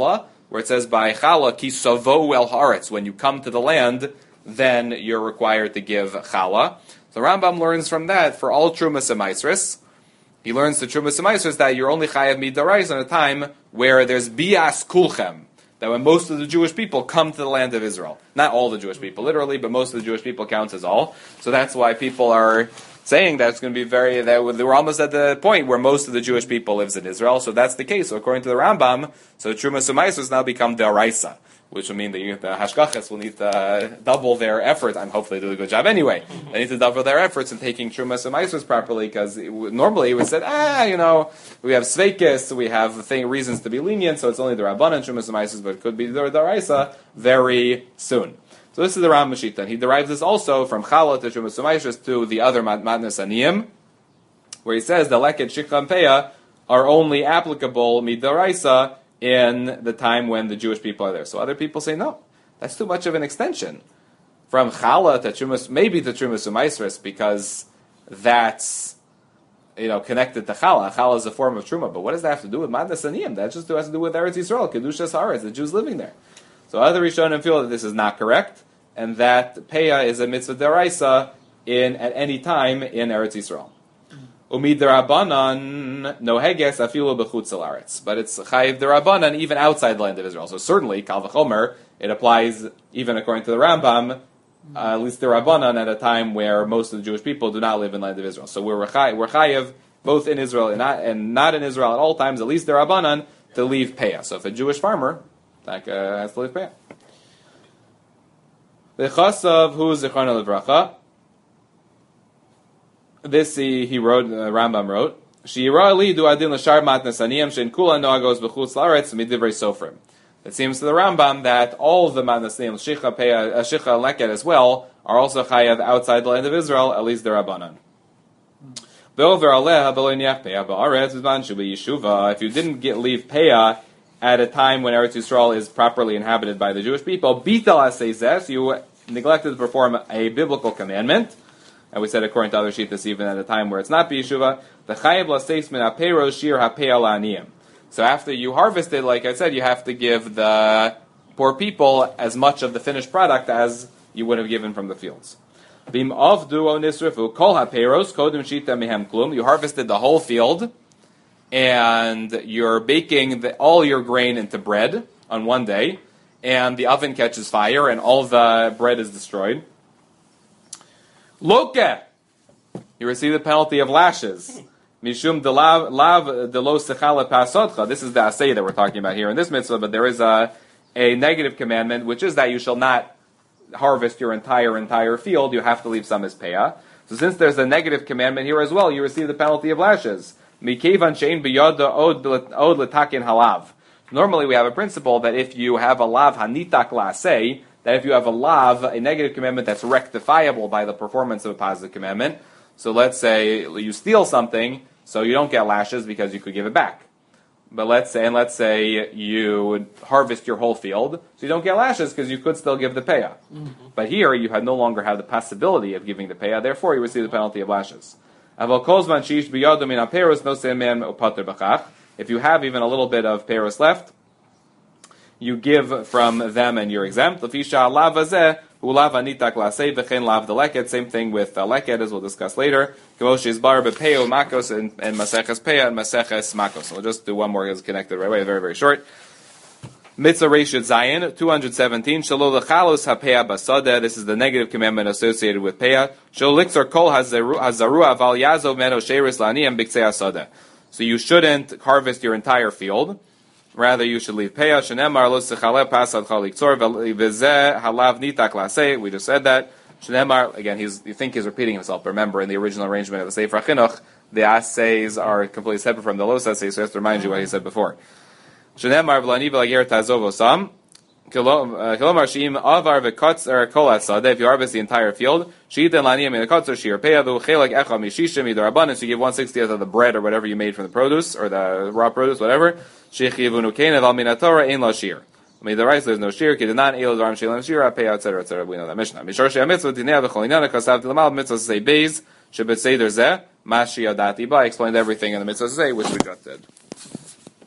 where it says by challah ki savo el haaretz, when you come to the land, then you're required to give challah. So Rambam learns from that for all trumas and maasros. He learns the trumas and maasros that you're only chayav midaraisa in a time where there's bias kulchem, that when most of the Jewish people come to the land of Israel. Not all the Jewish people, literally, but most of the Jewish people counts as all. So that's why people are saying that it's going to be very, that we're almost at the point where most of the Jewish people lives in Israel. So that's the case. So according to the Rambam, so Trumas U'Maasros now become D'Oraisa, which will mean that you, the Hashgaches will need to double their effort. I'm hopefully doing a good job anyway. They need to double their efforts in taking Trumas U'Maasros properly, because normally it was said, ah, you know, we have Sveikis, we have thing, reasons to be lenient, so it's only the Rabbanan Trumas U'Maasros, but it could be the D'Oraisa very soon. So this is the Ram Mashita. He derives this also from Challah to Trumas U'Maasros to the other Matnas Aniyim, where he says the Leket Shikha and Peah are only applicable Midoraisa in the time when the Jewish people are there. So other people say, no, that's too much of an extension. From Challah to Trumas, maybe to Trumas U'Maasros, because that's, you know, connected to Challah. Challah is a form of Truma, but what does that have to do with Matnas Aniyim? That just has to do with Eretz Yisrael, Kedushas Haaretz, the Jews living there. So other Rishonim feel that this is not correct, and that Peah is a mitzvah deraisa in at any time in Eretz Yisrael. Umid derabanan noheges afilu b'chutz haaretz, but it's chayiv derabanan even outside the land of Israel. So certainly, kal v'chomer, it applies even according to the Rambam, uh, at least derabanan at a time where most of the Jewish people do not live in the land of Israel. So we're chayiv, we're chayiv both in Israel and not, and not in Israel at all times, at least derabanan, to leave Peah. So if a Jewish farmer like uh, has to leave Peah. The Chasav, who is Zichrono Livracha, this he, he wrote, uh, Rambam wrote, She'ira li du adin l'shar matnas aniyim she'en kula noagos b'chutz la'aretz midivrei sofrim. It seems to the Rambam that all of the matnas aniyim, Shicha, Peah, uh, Shicha, and Leket as well, are also chayav outside the land of Israel, at least the Rabbanan. If you didn't get leave Peah at a time when Eretz Yisrael is properly inhabited by the Jewish people, bital asezes, you neglected to perform a biblical commandment, and we said according to other shittas, even at a time where it's not b'yeshuva, the chayev laseis min hapeiros shir hapeah la'aniyim. So after you harvested, like I said, you have to give the poor people as much of the finished product as you would have given from the fields. Bim avdu o nisrafu kol hapeiros kodim shita mehem klum. You harvested the whole field, and you're baking the, all your grain into bread on one day, and the oven catches fire, and all the bread is destroyed. Loke, you receive the penalty of lashes. Mishum de lav de lo sechala pasodcha. This is the asay that we're talking about here in this mitzvah, but there is a, a negative commandment, which is that you shall not harvest your entire, entire field. You have to leave some as peah. So since there's a negative commandment here as well, you receive the penalty of lashes. Normally we have a principle that if you have a lav hanitak la'aseh, that if you have a lav, a negative commandment that's rectifiable by the performance of a positive commandment, so let's say you steal something, so you don't get lashes because you could give it back. But let's say, and let's say you harvest your whole field, so you don't get lashes because you could still give the peah. Mm-hmm. But here you had no longer have the possibility of giving the peah, therefore you receive the penalty of lashes. If you have even a little bit of peros left, you give from them and you're exempt. Same thing with uh, leket, as we'll discuss later. And, and Maseches Peah and Maseches Makos. We'll just do one more because it's connected right away, very, very short. Mitzvah Reshut Zayin, two hundred seventeen. Shalol lechalos hapeah basada. This is the negative commandment associated with peah. Shalol lixor kol hazaru aval yazov meno sheiris la'aniyim b'ktzei hasada. So you shouldn't harvest your entire field. Rather, you should leave peah. Shenemar lo sechaleh pasad chal liktzor v'zeh halav nitak la'aseh. We just said that. Shenemar, again, he's, you think he's repeating himself. Remember, in the original arrangement of the Sefer HaChinuch, the assays are completely separate from the los assays, so he has to remind you what he said before. Shenemar v'lani v'lager tazov osam. Kilomar sheim avar v'kotzer kol asada. If you harvest the entire field, she'iten laniyim in the kotzer shir peah v'chelak echa mishishim idarabanan. So you give one sixtieth of the bread or whatever you made from the produce or the raw produce, whatever. Shechivunu kenev al minatora ein la shir. I mean, the rice there's no shir. Kidanan el daram shilam shira peah etc etc. We know that Mishnah. Mishor she'amitzvah dinei v'cholinana kasav tilamal mitzvah say beis shebet seder zeh mashi adati ba. I explained everything in the mitzvah say which we just did.